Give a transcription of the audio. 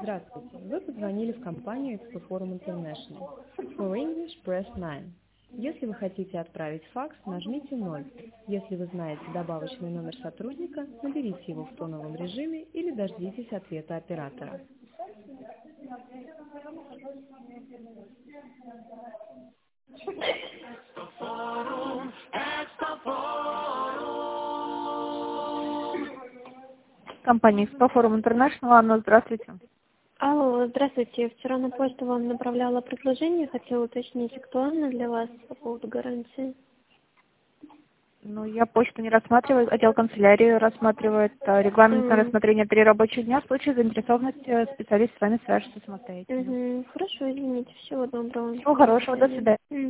Здравствуйте. Вы позвонили в компанию Expo Forum International. For English, press 9. Если вы хотите отправить факс, нажмите 0. Если вы знаете добавочный номер сотрудника, наберите его в тоновом режиме или дождитесь ответа оператора. Компания Expo Forum International. Анна, здравствуйте. Алло, здравствуйте. Вчера на почту вам направляла предложение, хотела уточнить, актуально для вас по поводу гарантии. Ну, я почту не рассматриваю, отдел канцелярии рассматривает. Регламент на рассмотрение 3 рабочих дня. В случае заинтересованности специалист с вами свяжется самостоятельно. Хорошо, извините. Всего доброго. Всего хорошего, до свидания.